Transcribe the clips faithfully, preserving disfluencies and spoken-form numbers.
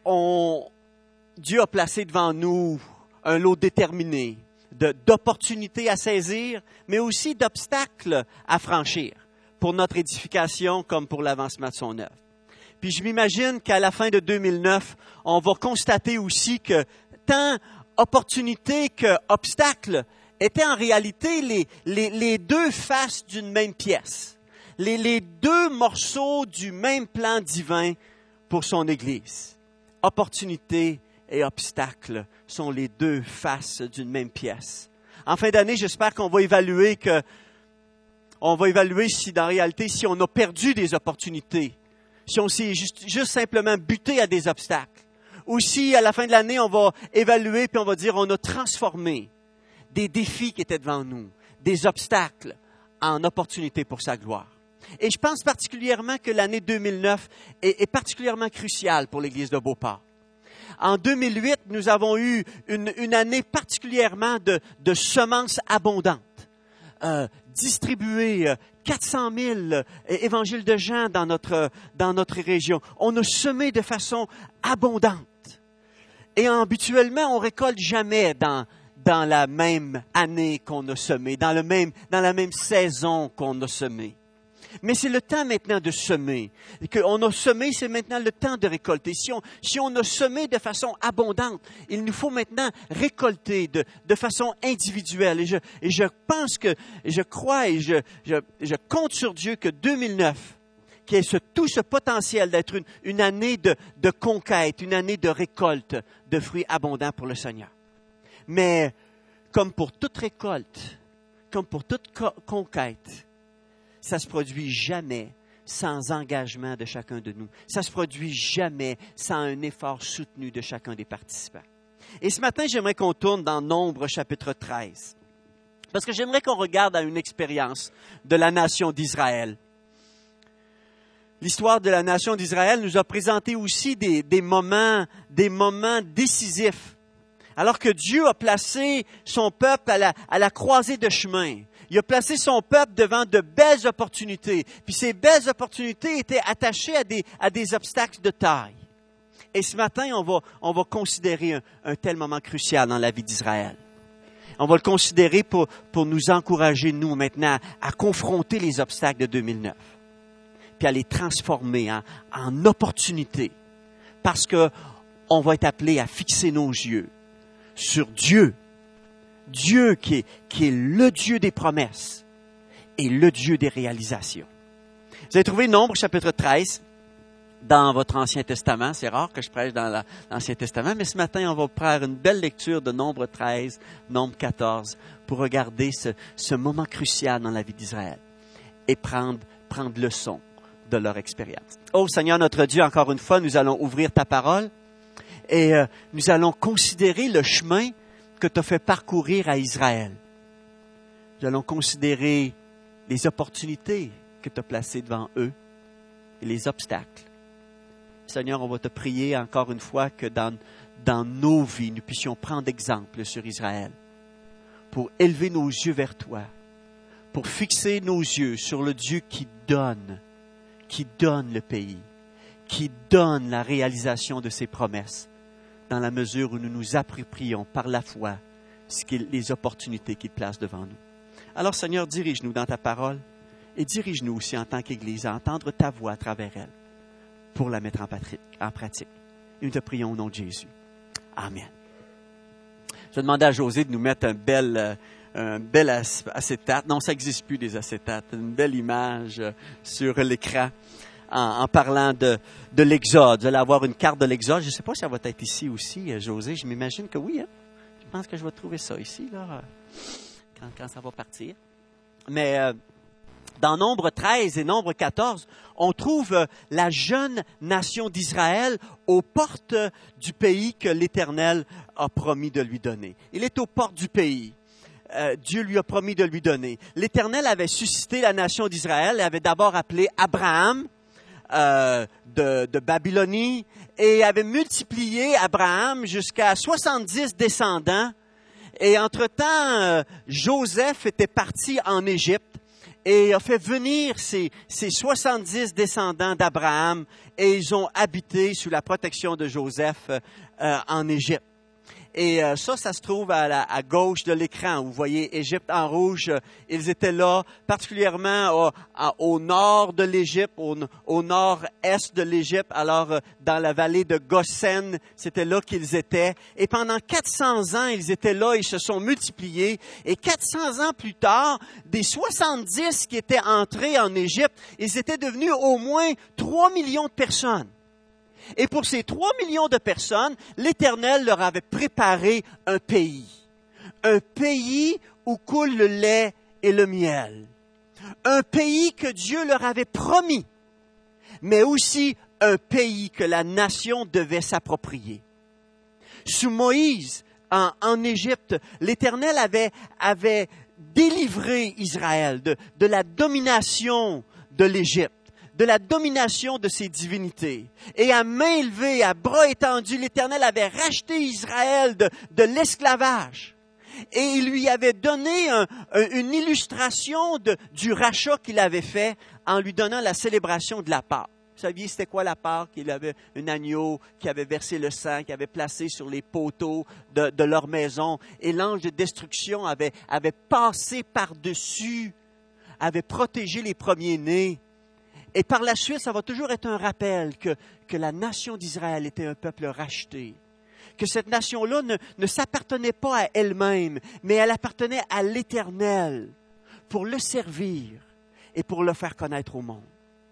on, Dieu a placé devant nous un lot déterminé de, d'opportunités à saisir, mais aussi d'obstacles à franchir pour notre édification comme pour l'avancement de son œuvre. Puis je m'imagine qu'à la fin de deux mille neuf, on va constater aussi que tant opportunités qu'obstacles étaient en réalité les, les, les deux faces d'une même pièce, les, les deux morceaux du même plan divin pour son Église. Opportunités et obstacles sont les deux faces d'une même pièce. En fin d'année, j'espère qu'on va évaluer que, on va évaluer si, dans la réalité, si on a perdu des opportunités, si on s'est juste, juste simplement buté à des obstacles, ou si, à la fin de l'année, on va évaluer puis on va dire on a transformé des défis qui étaient devant nous, des obstacles en opportunités pour sa gloire. Et je pense particulièrement que l'année deux mille neuf est, est particulièrement cruciale pour l'Église de Beauport. En deux mille huit, nous avons eu une, une année particulièrement de, de semences abondantes, euh, distribuées, euh, quatre cent mille évangiles de Jean dans notre, dans notre région. On a semé de façon abondante. Et habituellement, on récolte jamais dans, dans la même année qu'on a semé, dans, le même, dans la même saison qu'on a semé. Mais c'est le temps maintenant de semer. On a semé, c'est maintenant le temps de récolter. Si on, si on a semé de façon abondante, il nous faut maintenant récolter de, de façon individuelle. Et je, et je pense que, je crois et je, je, je compte sur Dieu que deux mille neuf, qui ait ce, tout ce potentiel d'être une, une année de, de conquête, une année de récolte de fruits abondants pour le Seigneur. Mais comme pour toute récolte, comme pour toute co- conquête, ça se produit jamais sans engagement de chacun de nous. Ça se produit jamais sans un effort soutenu de chacun des participants. Et ce matin, j'aimerais qu'on tourne dans Nombres chapitre treize. Parce que j'aimerais qu'on regarde à une expérience de la nation d'Israël. L'histoire de la nation d'Israël nous a présenté aussi des, des moments, des moments décisifs. Alors que Dieu a placé son peuple à la, à la croisée de chemin. Il a placé son peuple devant de belles opportunités. Puis ces belles opportunités étaient attachées à des, à des obstacles de taille. Et ce matin, on va, on va considérer un, un tel moment crucial dans la vie d'Israël. On va le considérer pour, pour nous encourager, nous, maintenant, à confronter les obstacles de deux mille neuf. Puis à les transformer en, en opportunités. Parce que on va être appelé à fixer nos yeux sur Dieu. Dieu qui est, qui est le Dieu des promesses et le Dieu des réalisations. Vous avez trouvé Nombres chapitre treize dans votre Ancien Testament. C'est rare que je prêche dans la, l'Ancien Testament, mais ce matin, on va faire une belle lecture de Nombres treize, Nombres quatorze, pour regarder ce, ce moment crucial dans la vie d'Israël et prendre, prendre leçon de leur expérience. Oh Seigneur notre Dieu, encore une fois, nous allons ouvrir ta parole et euh, nous allons considérer le chemin que tu as fait parcourir à Israël. Nous allons considérer les opportunités que tu as placées devant eux et les obstacles. Seigneur, on va te prier encore une fois que dans, dans nos vies, nous puissions prendre exemple sur Israël pour élever nos yeux vers toi, pour fixer nos yeux sur le Dieu qui donne, qui donne le pays, qui donne la réalisation de ses promesses, dans la mesure où nous nous approprions par la foi ce qui est les opportunités qu'il place devant nous. Alors, Seigneur, dirige-nous dans ta parole et dirige-nous aussi en tant qu'Église à entendre ta voix à travers elle pour la mettre en pratique. Et nous te prions au nom de Jésus. Amen. Je vais demander à José de nous mettre un bel, un bel acétate. Non, ça n'existe plus, des acétates. Une belle image sur l'écran. En, en parlant de, de l'Exode. Vous allez avoir une carte de l'Exode. Je ne sais pas si ça va être ici aussi, José. Je m'imagine que oui. Hein? Je pense que je vais trouver ça ici, là, quand, quand ça va partir. Mais euh, dans Nombres treize et Nombres quatorze, on trouve euh, la jeune nation d'Israël aux portes du pays que l'Éternel a promis de lui donner. Il est aux portes du pays. Euh, Dieu lui a promis de lui donner. L'Éternel avait suscité la nation d'Israël et avait d'abord appelé Abraham, Euh, de, de Babylonie et avait multiplié Abraham jusqu'à soixante-dix descendants. Et entre-temps, euh, Joseph était parti en Égypte et a fait venir ses, ses soixante-dix descendants d'Abraham et ils ont habité sous la protection de Joseph euh, en Égypte. Et euh, ça, ça se trouve à, la, à gauche de l'écran. Vous voyez Égypte en rouge. Ils étaient là, particulièrement au, à, au nord de l'Égypte, au, au nord-est de l'Égypte. Alors, euh, dans la vallée de Goshen, c'était là qu'ils étaient. Et pendant quatre cents ans, ils étaient là, ils se sont multipliés. Et quatre cents ans plus tard, des soixante-dix qui étaient entrés en Égypte, ils étaient devenus au moins trois millions de personnes. Et pour ces trois millions de personnes, l'Éternel leur avait préparé un pays. Un pays où coule le lait et le miel. Un pays que Dieu leur avait promis, mais aussi un pays que la nation devait s'approprier. Sous Moïse, en, en Égypte, l'Éternel avait, avait délivré Israël de, de la domination de l'Égypte, de la domination de ses divinités. Et à main levée, à bras étendus, l'Éternel avait racheté Israël de, de l'esclavage. Et il lui avait donné un, un, une illustration de, du rachat qu'il avait fait en lui donnant la célébration de la Pâque. Vous saviez c'était quoi la Pâque? Il avait un agneau qui avait versé le sang, qui avait placé sur les poteaux de, de leur maison. Et l'ange de destruction avait, avait passé par-dessus, avait protégé les premiers-nés. Et par la suite, ça va toujours être un rappel que, que la nation d'Israël était un peuple racheté. Que cette nation-là ne, ne s'appartenait pas à elle-même, mais elle appartenait à l'Éternel pour le servir et pour le faire connaître au monde.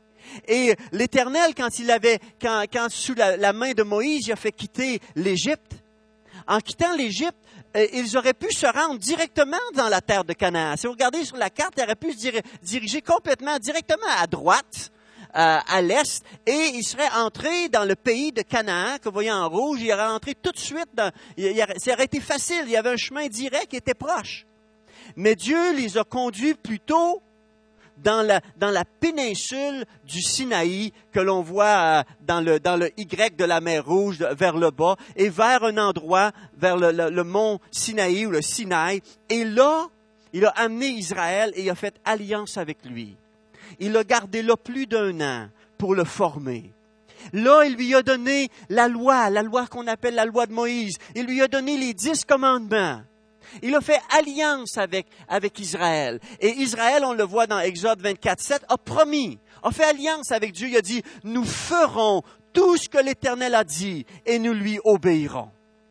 Et l'Éternel, quand il avait, quand, quand sous la, la main de Moïse, il a fait quitter l'Égypte, en quittant l'Égypte, euh, ils auraient pu se rendre directement dans la terre de Canaan. Si vous regardez sur la carte, ils auraient pu se dir- diriger complètement, directement à droite, euh, à l'est, et ils seraient entrés dans le pays de Canaan, que vous voyez en rouge. Ils auraient entré tout de suite dans, il, il, ça aurait été facile, il y avait un chemin direct qui était proche. Mais Dieu les a conduits plutôt dans la, dans la péninsule du Sinaï que l'on voit euh, dans, le, dans le Y de la mer Rouge vers le bas et vers un endroit, vers le, le, le mont Sinaï ou le Sinaï. Et là, il a amené Israël et il a fait alliance avec lui. Il l'a gardé là plus d'un an pour le former. Là, il lui a donné la loi, la loi qu'on appelle la loi de Moïse. Il lui a donné les dix commandements. Il a fait alliance avec, avec Israël. Et Israël, on le voit dans Exode vingt-quatre sept, a promis, a fait alliance avec Dieu. Il a dit, nous ferons tout ce que l'Éternel a dit et nous lui obéirons.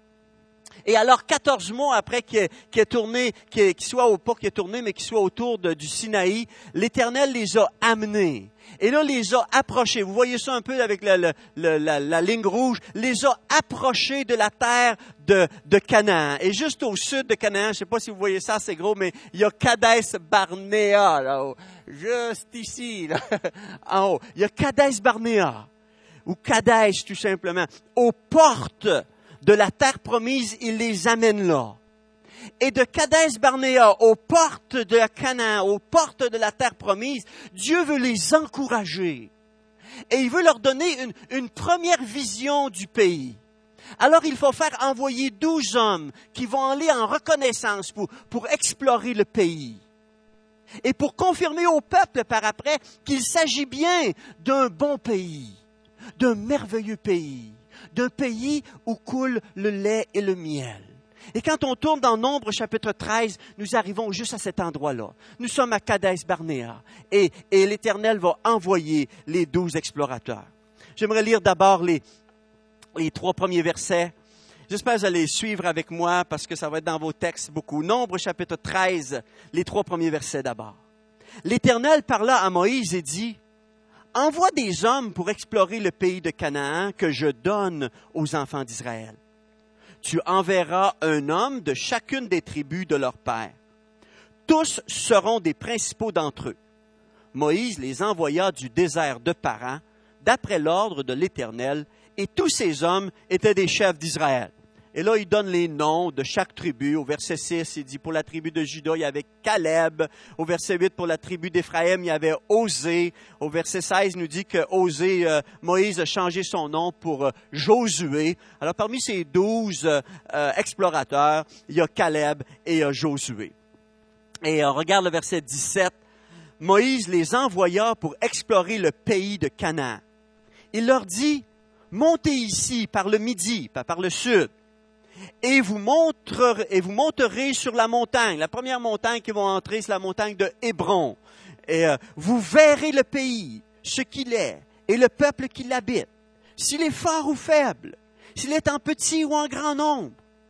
Et alors, quatorze mois après qu'il ait, qu'il ait tourné, qu'il, qu'il soit au, pas qu'il ait tourné, mais qu'il soit autour de, du Sinaï, l'Éternel les a amenés. Et là, les a approchés. Vous voyez ça un peu avec la, la, la, la, la ligne rouge. Les a approchés de la terre de, de Canaan. Et juste au sud de Canaan, je ne sais pas si vous voyez ça, c'est gros, mais il y a Kadès Barnéa, là-haut. Juste ici, là, en haut. Il y a Kadès Barnéa, ou Kadès, tout simplement. Aux portes de la terre promise, il les amène là. Et de Kadès Barnéa aux portes de Canaan, aux portes de la terre promise, Dieu veut les encourager. Et il veut leur donner une, une première vision du pays. Alors il faut faire envoyer douze hommes qui vont aller en reconnaissance pour, pour explorer le pays. Et pour confirmer au peuple par après qu'il s'agit bien d'un bon pays, d'un merveilleux pays, d'un pays où coule le lait et le miel. Et quand on tourne dans Nombre chapitre treize, nous arrivons juste à cet endroit-là. Nous sommes à Kadès Barnéa et, et l'Éternel va envoyer les douze explorateurs. J'aimerais lire d'abord les, les trois premiers versets. J'espère que vous allez suivre avec moi parce que ça va être dans vos textes beaucoup. Nombre chapitre treize, les trois premiers versets d'abord. L'Éternel parla à Moïse et dit, « Envoie des hommes pour explorer le pays de Canaan que je donne aux enfants d'Israël. Tu enverras un homme de chacune des tribus de leur père. Tous seront des principaux d'entre eux. » Moïse les envoya du désert de Paran, d'après l'ordre de l'Éternel, et tous ces hommes étaient des chefs d'Israël. Et là, il donne les noms de chaque tribu. Au verset six, il dit, pour la tribu de Juda, il y avait Caleb. Au verset huit, pour la tribu d'Éphraïm, il y avait Osée. Au verset seize, il nous dit que Osée, euh, Moïse a changé son nom pour euh, Josué. Alors, parmi ces douze euh, explorateurs, il y a Caleb et il y a Josué. Et on regarde le verset dix-sept. Moïse les envoya pour explorer le pays de Canaan. Il leur dit, « Montez ici par le midi, pas par le sud, et vous, montrerez, et vous monterez sur la montagne. » La première montagne qu'ils vont entrer, c'est la montagne de Hébron. Et euh, vous verrez le pays, ce qu'il est, et le peuple qui l'habite, s'il est fort ou faible, s'il est en petit ou en grand nombre,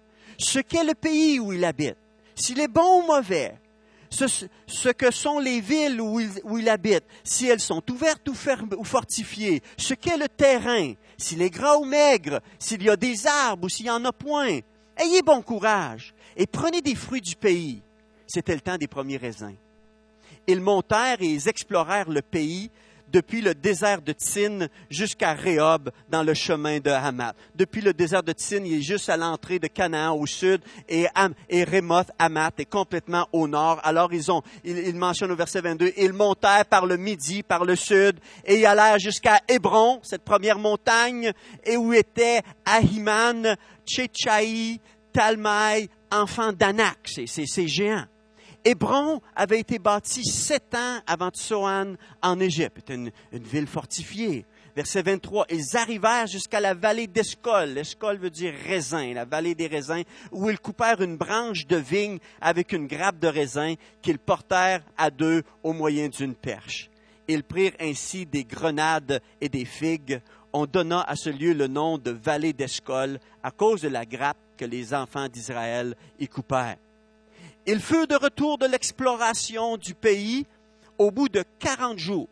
ce qu'est le pays où il habite, s'il est bon ou mauvais, ce, ce que sont les villes où il, où il habite, si elles sont ouvertes ou, ferme, ou fortifiées, ce qu'est le terrain, s'il est gras ou maigre, s'il y a des arbres ou s'il n'y en a point. Ayez bon courage et prenez des fruits du pays. C'était le temps des premiers raisins. Ils montèrent et ils explorèrent le pays depuis le désert de Tsin jusqu'à Rehob dans le chemin de Hamath. Depuis le désert de Tsin, il est juste à l'entrée de Canaan au sud et, Am, et Ramoth, Hamath est complètement au nord. Alors ils ont, ils, ils mentionnent au verset vingt-deux, ils montèrent par le midi, par le sud et ils allèrent jusqu'à Hébron, cette première montagne, et où étaient Ahiman, Tchétchaï, Talmaï, enfants d'Anak, c'est, c'est, c'est géant. Hébron avait été bâti sept ans avant Tsoan en Égypte. C'était une, une ville fortifiée. Verset vingt-trois, ils arrivèrent jusqu'à la vallée d'Escol. Escol veut dire raisin, la vallée des raisins, où ils coupèrent une branche de vigne avec une grappe de raisin qu'ils portèrent à deux au moyen d'une perche. Ils prirent ainsi des grenades et des figues. On donna à ce lieu le nom de vallée d'Escol à cause de la grappe que les enfants d'Israël y coupèrent. Ils furent de retour de l'exploration du pays au bout de quarante jours.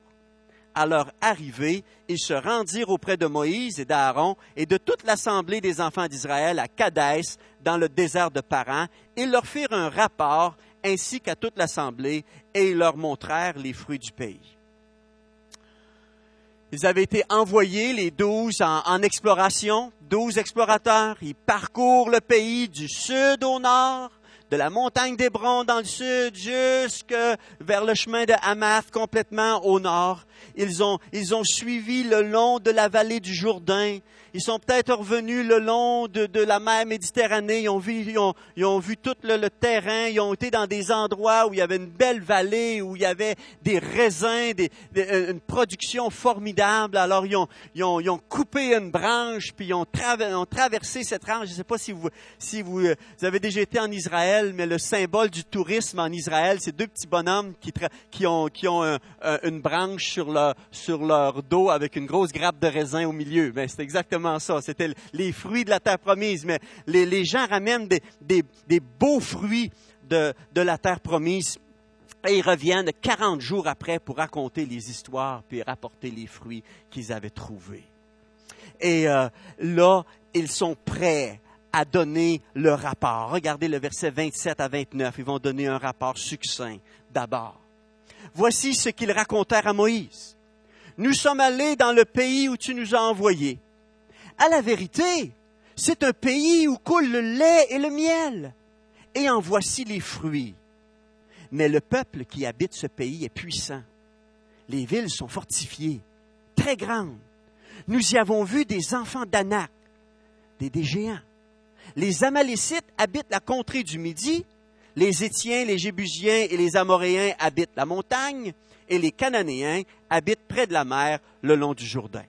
À leur arrivée, ils se rendirent auprès de Moïse et d'Aaron et de toute l'assemblée des enfants d'Israël à Kadès, dans le désert de Paran. Ils leur firent un rapport ainsi qu'à toute l'assemblée et ils leur montrèrent les fruits du pays. Ils avaient été envoyés, les douze, en, en exploration. Douze explorateurs. Ils parcourent le pays du sud au nord, de la montagne d'Hébron dans le sud jusque vers le chemin de Hamath, complètement au nord. Ils ont, ils ont suivi le long de la vallée du Jourdain. Ils sont peut-être revenus le long de, de la mer Méditerranée. Ils ont vu, ils ont, ils ont vu tout le, le terrain. Ils ont été dans des endroits où il y avait une belle vallée, où il y avait des raisins, des, des, une production formidable. Alors, ils ont, ils ont, ils ont coupé une branche, puis ils ont, traver, ont traversé cette branche. Je ne sais pas si vous, si vous, vous avez déjà été en Israël, mais le symbole du tourisme en Israël, c'est deux petits bonhommes qui, tra- qui ont, qui ont un, un, une branche sur leur, sur leur dos avec une grosse grappe de raisin au milieu. Ben, c'est exactement ça. C'était les fruits de la terre promise. Mais les, les gens ramènent des, des, des beaux fruits de, de la terre promise et ils reviennent quarante jours après pour raconter les histoires puis rapporter les fruits qu'ils avaient trouvés. Et euh, là, ils sont prêts à donner le rapport. Regardez le verset vingt-sept à vingt-neuf. Ils vont donner un rapport succinct d'abord. Voici ce qu'ils racontèrent à Moïse. Nous sommes allés dans le pays où tu nous as envoyés. À la vérité, c'est un pays où coule le lait et le miel. Et en voici les fruits. Mais le peuple qui habite ce pays est puissant. Les villes sont fortifiées, très grandes. Nous y avons vu des enfants d'Anak, des, des géants. Les Amalécites habitent la contrée du Midi, les Étiens, les Jébusiens et les Amoréens habitent la montagne, et les Cananéens habitent près de la mer, le long du Jourdain.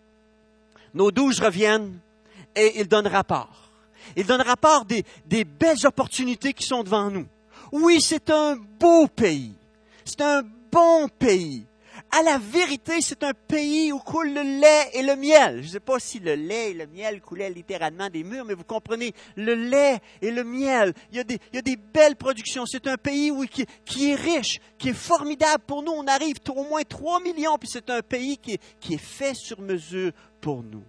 Nos douze reviennent et ils donnent rapport. Ils donnent rapport des, des belles opportunités qui sont devant nous. Oui, c'est un beau pays. C'est un bon pays. À la vérité, c'est un pays où coule le lait et le miel. Je ne sais pas si le lait et le miel coulaient littéralement des murs, mais vous comprenez, le lait et le miel, il y a des, il y a des belles productions. C'est un pays où, qui, qui est riche, qui est formidable. Pour nous, on arrive au moins trois millions, puis c'est un pays qui est, qui est fait sur mesure pour nous.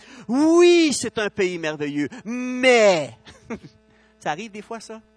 Oui, c'est un pays merveilleux, mais... ça arrive des fois, ça?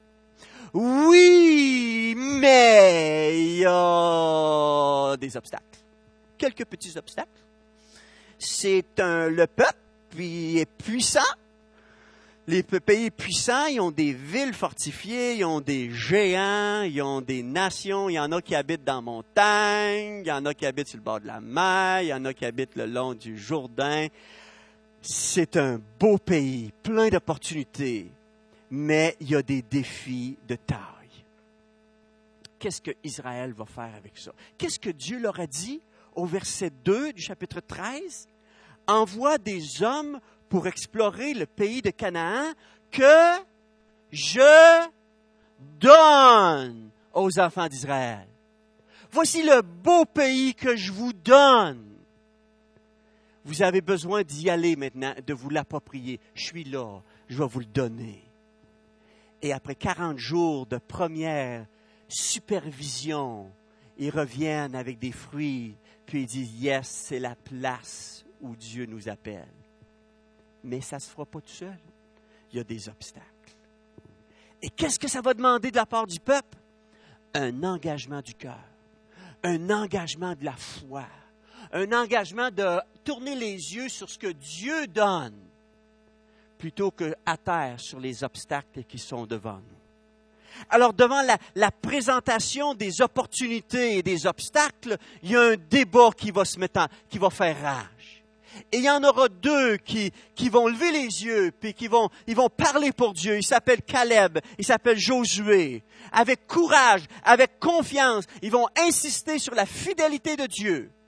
Oui, mais il y a des obstacles. Quelques petits obstacles. C'est un, le peuple, il est puissant. Les pays puissants, ils ont des villes fortifiées, ils ont des géants, ils ont des nations. Il y en a qui habitent dans la montagne, il y en a qui habitent sur le bord de la mer, il y en a qui habitent le long du Jourdain. C'est un beau pays, plein d'opportunités. Mais il y a des défis de taille. qu'est-ce que Israël va faire avec ça? Qu'est-ce que Dieu leur a dit au verset deux du chapitre treize? Envoie des hommes pour explorer le pays de Canaan que je donne aux enfants d'Israël. Voici le beau pays que je vous donne. Vous avez besoin d'y aller maintenant, de vous l'approprier. Je suis là, je vais vous le donner. Et après quarante jours de première supervision, ils reviennent avec des fruits, puis ils disent, yes, c'est la place où Dieu nous appelle. Mais ça ne se fera pas tout seul. Il y a des obstacles. Et qu'est-ce que ça va demander de la part du peuple? Un engagement du cœur, un engagement de la foi, un engagement de tourner les yeux sur ce que Dieu donne, plutôt qu'à terre sur les obstacles qui sont devant nous. Alors, devant la, la présentation des opportunités et des obstacles, il y a un débat qui va se mettre en, qui va faire rage. Et il y en aura deux qui, qui vont lever les yeux, puis qui vont, ils vont parler pour Dieu. Il s'appelle Caleb, il s'appelle Josué. Avec courage, avec confiance, ils vont insister sur la fidélité de Dieu.